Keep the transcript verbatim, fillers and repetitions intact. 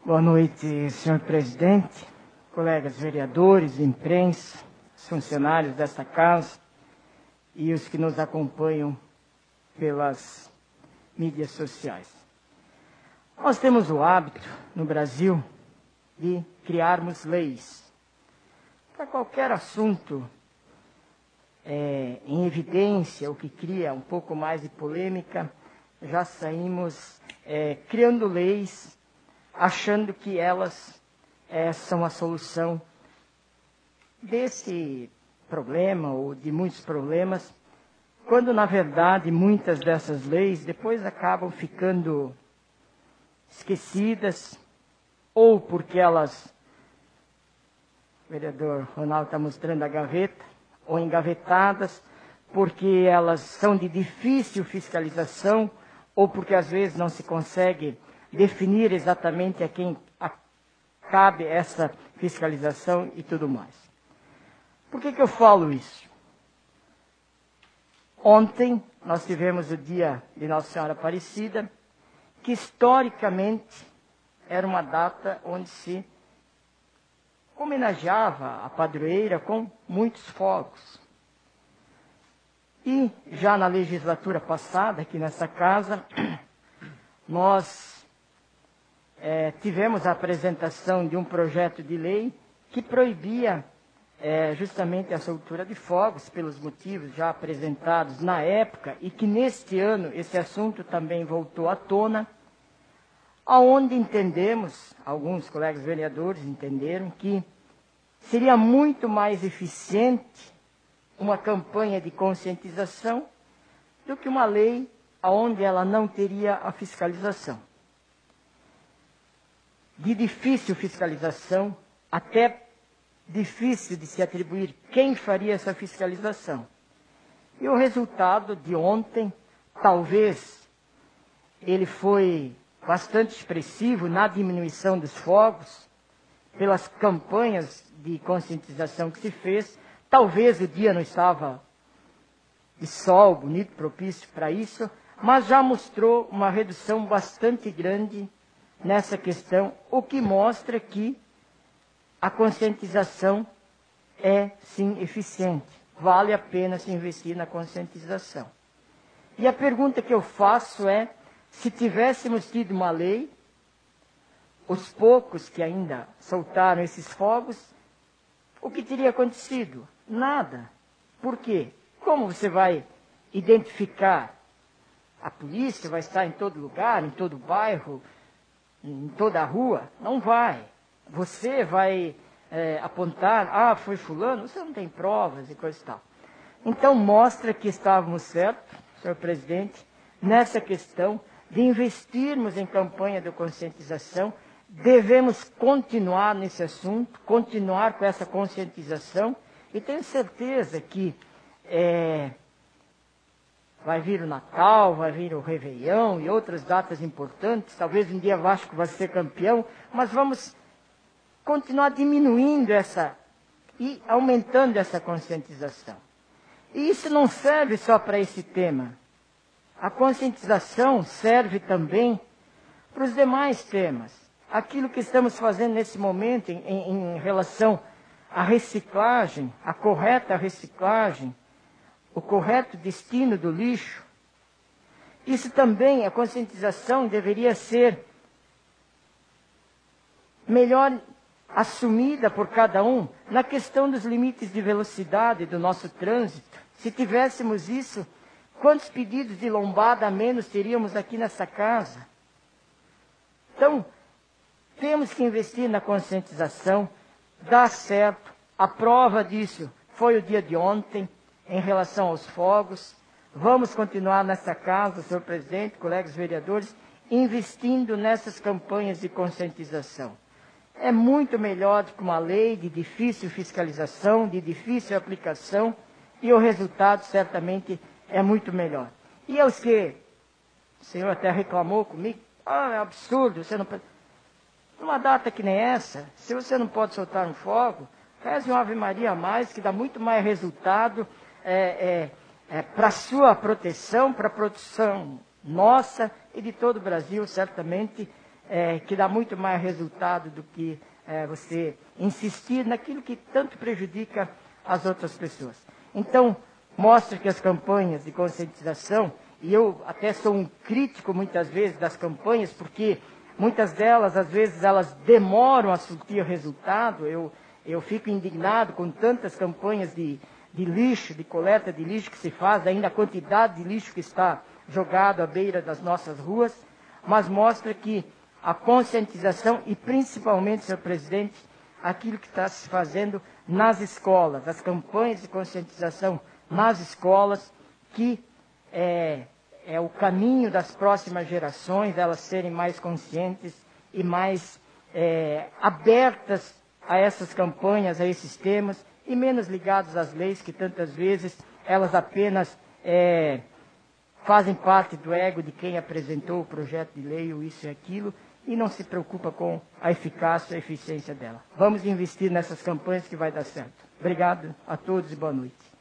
Boa noite, senhor presidente, colegas vereadores, imprensa, funcionários desta casa e os que nos acompanham pelas mídias sociais. Nós temos o hábito, no Brasil, de criarmos leis. Para qualquer assunto é, em evidência, o que cria um pouco mais de polêmica, já saímos é, criando leis, achando que elas é, são a solução desse problema ou de muitos problemas, quando, na verdade, muitas dessas leis depois acabam ficando esquecidas, ou porque elas, o vereador Ronaldo está mostrando a gaveta, ou engavetadas, porque elas são de difícil fiscalização, ou porque às vezes não se consegue definir exatamente a quem a, cabe essa fiscalização e tudo mais. Por que que eu falo isso? Ontem nós tivemos o dia de Nossa Senhora Aparecida, que historicamente era uma data onde se homenageava a padroeira com muitos fogos. E já na legislatura passada, aqui nessa casa, nós É, tivemos a apresentação de um projeto de lei que proibia é, justamente a soltura de fogos, pelos motivos já apresentados na época, e que neste ano esse assunto também voltou à tona, aonde entendemos, alguns colegas vereadores entenderam, que seria muito mais eficiente uma campanha de conscientização do que uma lei onde ela não teria a fiscalização. De difícil fiscalização, até difícil de se atribuir quem faria essa fiscalização. E o resultado de ontem, talvez, ele foi bastante expressivo na diminuição dos fogos, pelas campanhas de conscientização que se fez. Talvez o dia não estava de sol, bonito, propício para isso, mas já mostrou uma redução bastante grande nessa questão, o que mostra que a conscientização é, sim, eficiente. Vale a pena se investir na conscientização. E a pergunta que eu faço é, se tivéssemos tido uma lei, os poucos que ainda soltaram esses fogos, o que teria acontecido? Nada. Por quê? Como você vai identificar? A polícia vai estar em todo lugar, em todo bairro, em toda a rua? Não vai. Você vai é, apontar, ah, foi fulano, você não tem provas e coisa e tal. Então mostra que estávamos certos, senhor presidente, nessa questão de investirmos em campanha de conscientização. Devemos continuar nesse assunto, continuar com essa conscientização, e tenho certeza que é, vai vir o Natal, vai vir o Réveillon e outras datas importantes. Talvez um dia o Vasco vai ser campeão, mas vamos continuar diminuindo essa e aumentando essa conscientização. E isso não serve só para esse tema. A conscientização serve também para os demais temas. Aquilo que estamos fazendo nesse momento em, em, em relação à reciclagem, a correta reciclagem, o correto destino do lixo. Isso também, a conscientização deveria ser melhor assumida por cada um na questão dos limites de velocidade do nosso trânsito. Se tivéssemos isso, quantos pedidos de lombada a menos teríamos aqui nessa casa? Então, temos que investir na conscientização, dá certo. A prova disso foi o dia de ontem, em relação aos fogos. Vamos continuar nessa casa, senhor presidente, colegas vereadores, investindo nessas campanhas de conscientização. É muito melhor do que uma lei de difícil fiscalização, de difícil aplicação, e o resultado certamente é muito melhor. E aos que, o senhor até reclamou comigo, ah, é absurdo, você não pode... Numa data que nem essa, se você não pode soltar um fogo, reze uma Ave Maria a mais, que dá muito mais resultado, É, é, é, para a sua proteção, para a proteção nossa e de todo o Brasil, certamente é, que dá muito mais resultado do que é, você insistir naquilo que tanto prejudica as outras pessoas. Então, mostra que as campanhas de conscientização, e eu até sou um crítico muitas vezes das campanhas, porque muitas delas, às vezes, elas demoram a surtir resultado. Eu, eu fico indignado com tantas campanhas de, de lixo, de coleta de lixo que se faz, ainda a quantidade de lixo que está jogado à beira das nossas ruas, mas mostra que a conscientização, e principalmente, senhor presidente, aquilo que está se fazendo nas escolas, as campanhas de conscientização nas escolas, que é, é o caminho das próximas gerações, elas serem mais conscientes e mais é, abertas a essas campanhas, a esses temas, e menos ligados às leis, que tantas vezes elas apenas é, fazem parte do ego de quem apresentou o projeto de lei, ou isso e aquilo, e não se preocupa com a eficácia e a eficiência dela. Vamos investir nessas campanhas que vai dar certo. Obrigado a todos e boa noite.